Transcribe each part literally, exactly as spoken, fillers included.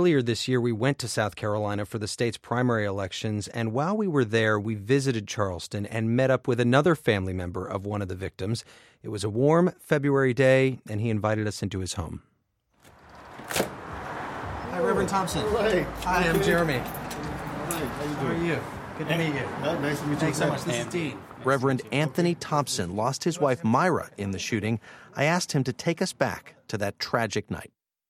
earlier this year, we went to South Carolina for the state's primary elections, and while we were there, we visited Charleston and met up with another family member of one of the victims. It was a warm February day, and he invited us into his home. Hi, Reverend Thompson. Right. Hi, I'm Jeremy. Hi, how you doing? How are you? Good to meet you. Oh, nice to meet you. Thanks so much. This is Dean. Reverend Anthony Thompson lost his wife Myra in the shooting. I asked him to take us back to that tragic night.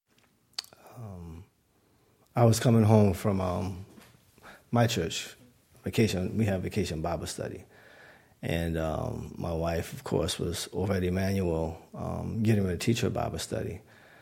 Um, I was coming home from um, my church, vacation. We have vacation Bible study. And um, my wife, of course, was over at Emmanuel um, getting ready to teach her Bible study.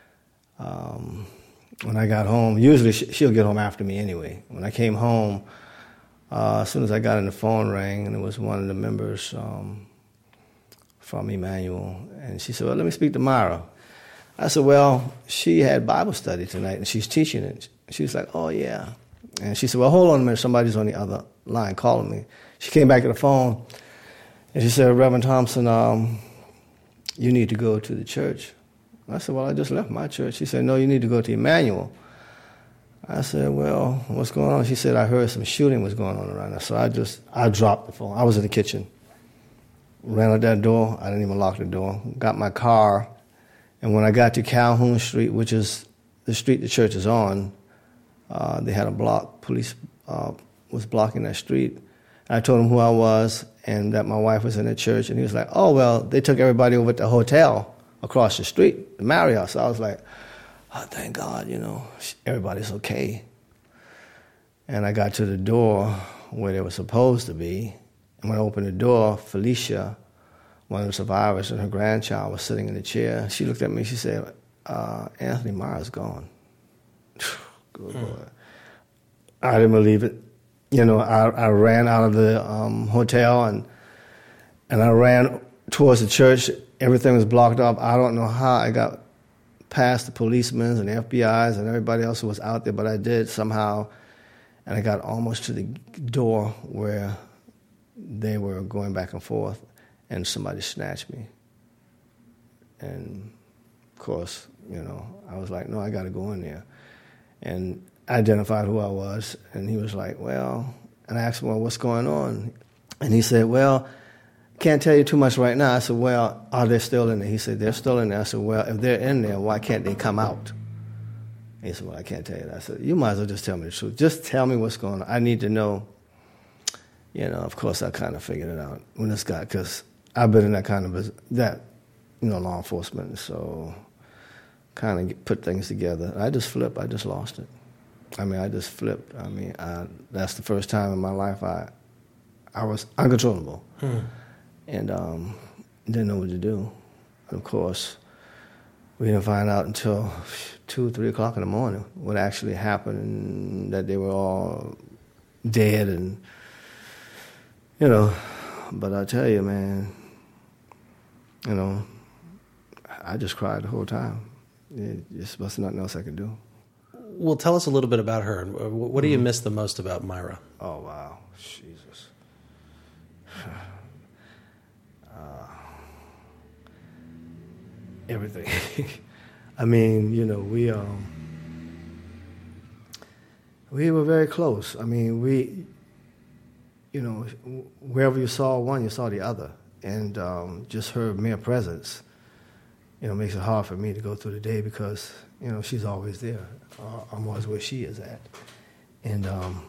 Um, when I got home, usually she'll get home after me anyway. When I came home, Uh, as soon as I got in, the phone rang, and it was one of the members um, from Emmanuel. And she said, well, let me speak to Myra. I said, well, she had Bible study tonight, and she's teaching it. She was like, oh, yeah. And she said, well, hold on a minute. Somebody's on the other line calling me. She came back to the phone, and she said, Reverend Thompson, um, you need to go to the church. I said, well, I just left my church. She said, no, you need to go to Emmanuel. I said, well, what's going on? She said, I heard some shooting was going on around there. So I just, I dropped the phone. I was in the kitchen. Ran out that door. I didn't even lock the door. Got my car. And when I got to Calhoun Street, which is the street the church is on, uh, they had a block. Police uh, was blocking that street. I told him who I was and that my wife was in the church. And he was like, oh, well, they took everybody over to the hotel across the street, the Marriott. So I was like, oh, thank God, you know, everybody's okay. And I got to the door where they were supposed to be. And when I opened the door, Felicia, one of the survivors, and her grandchild was sitting in the chair. She looked at me, she said, uh, Anthony Myra's gone. Good mm. boy. I didn't believe it. You know, I, I ran out of the um, hotel, and and I ran towards the church. Everything was blocked up. I don't know how I got past the policemen and the F B Is and everybody else who was out there, but I did somehow, and I got almost to the door where they were going back and forth, and somebody snatched me. And, of course, you know, I was like, no, I got to go in there. And I identified who I was, and he was like, well, and I asked him, well, what's going on? And he said, well, can't tell you too much right now. I said, well, are they still in there? He said, they're still in there. I said, well, if they're in there, why can't they come out? He said, well, I can't tell you that. I said, you might as well just tell me the truth. Just tell me what's going on. I need to know. You know, of course, I kind of figured it out when this guy, because I've been in that kind of, that, you know, law enforcement, so kind of put things together. I just flipped. I just lost it. I mean, I just flipped. I mean, I, that's the first time in my life I, I was uncontrollable. Hmm. And um, didn't know what to do. And of course, we didn't find out until two, three o'clock in the morning what actually happened, and that they were all dead, and you know. But I tell you, man, you know, I just cried the whole time. It just was nothing else I could do. Well, tell us a little bit about her. What do you miss the most about Myra? Oh wow, Jesus. Uh, everything. I mean, you know, we um, we were very close. I mean, we, you know, wherever you saw one, you saw the other, and um, just her mere presence, you know, makes it hard for me to go through the day because you know she's always there. Uh, I'm always where she is at, and um,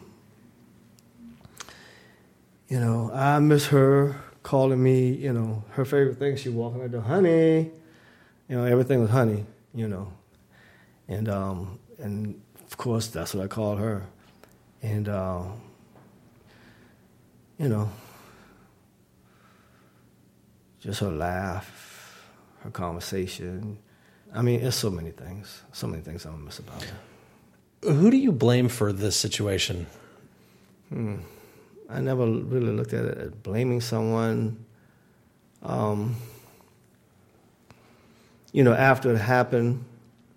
you know, I miss her calling me, you know, her favorite thing, she walking out the door, honey. You know, everything was honey, you know. And, um, and of course, that's what I called her. And, uh, you know, just her laugh, her conversation. I mean, it's so many things, so many things I miss about her. Who do you blame for this situation? Hmm. I never really looked at it as blaming someone. Um, you know, after it happened,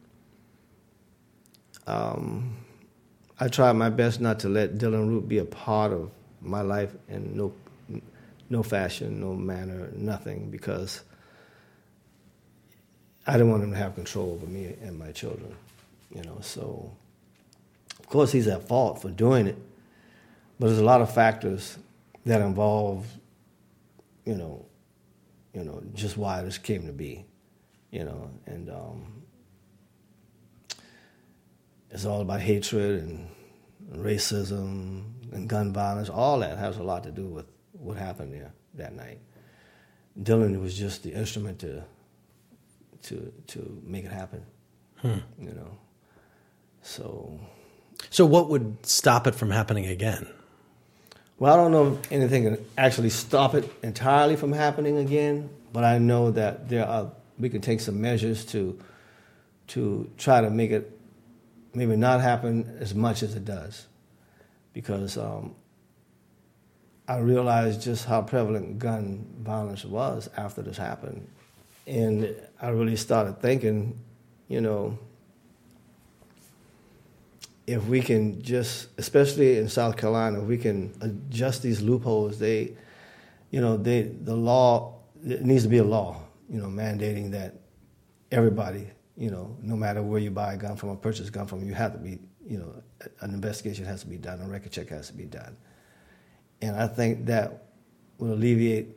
um, I tried my best not to let Dylann Root be a part of my life in no, no fashion, no manner, nothing, because I didn't want him to have control over me and my children. You know, so of course, he's at fault for doing it, but there's a lot of factors that involve, you know, you know, just why this came to be, you know, and um, it's all about hatred and racism and gun violence. All that has a lot to do with what happened there that night. Dylan was just the instrument to to to make it happen, hmm. you know. So, so what would stop it from happening again? Well, I don't know if anything can actually stop it entirely from happening again, but I know that there are. We can take some measures to to try to make it maybe not happen as much as it does, because um, I realized just how prevalent gun violence was after this happened, and I really started thinking, you know, if we can just, especially in South Carolina, if we can adjust these loopholes, they, you know, they the law, it needs to be a law, you know, mandating that everybody, you know, no matter where you buy a gun from or purchase a gun from, you have to be, you know, an investigation has to be done, a record check has to be done. And I think that will alleviate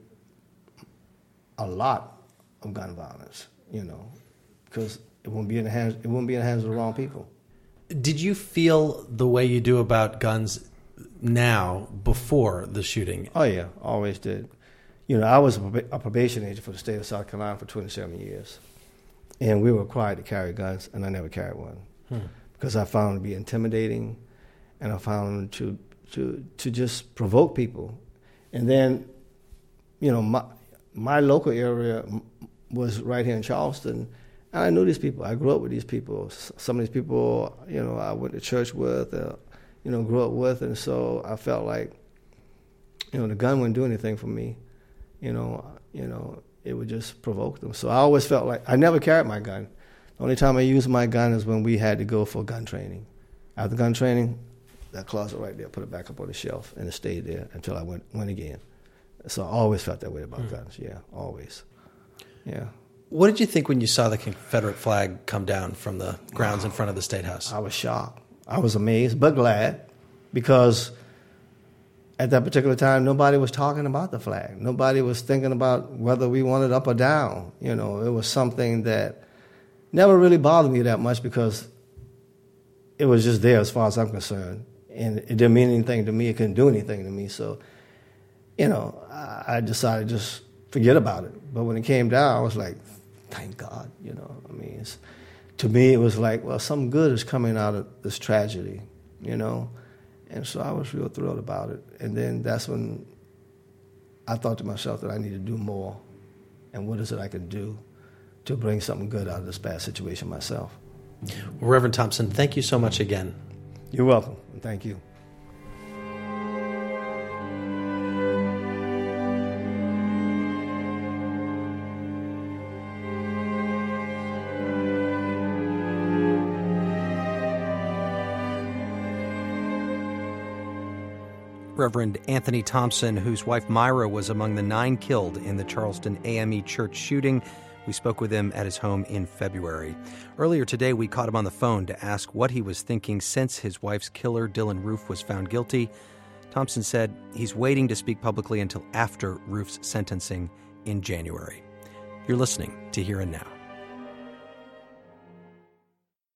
a lot of gun violence, you know, because it won't be in the hands, it won't be in the hands of the wrong people. Did you feel the way you do about guns now before the shooting? Oh, yeah, always did. You know, I was a probation agent for the state of South Carolina for twenty-seven years, and we were required to carry guns, and I never carried one hmm. because I found it to be intimidating, and I found it to to to just provoke people. And then, you know, my my local area was right here in Charleston. And I knew these people. I grew up with these people. Some of these people, you know, I went to church with, uh, you know, grew up with, and so I felt like, you know, the gun wouldn't do anything for me. You know, you know, it would just provoke them. So I always felt like I never carried my gun. The only time I used my gun is when we had to go for gun training. After gun training, that closet right there, put it back up on the shelf, and it stayed there until I went went again. So I always felt that way about mm. guns. Yeah, always. Yeah. What did you think when you saw the Confederate flag come down from the grounds in front of the State House? I was shocked. I was amazed, but glad, because at that particular time, nobody was talking about the flag. Nobody was thinking about whether we wanted up or down. You know, it was something that never really bothered me that much because it was just there as far as I'm concerned. And it didn't mean anything to me. It couldn't do anything to me. So, you know, I decided to just forget about it. But when it came down, I was like, thank God, you know. I mean, it's, to me, it was like, well, something good is coming out of this tragedy, you know. And so I was real thrilled about it. And then that's when I thought to myself that I need to do more. And what is it I can do to bring something good out of this bad situation myself? Well, Reverend Thompson, thank you so much again. You're welcome. Thank you. Reverend Anthony Thompson, whose wife Myra was among the nine killed in the Charleston A M E church shooting. We spoke with him at his home in February. Earlier today, we caught him on the phone to ask what he was thinking since his wife's killer, Dylan Roof, was found guilty. Thompson said he's waiting to speak publicly until after Roof's sentencing in January. You're listening to Here and Now.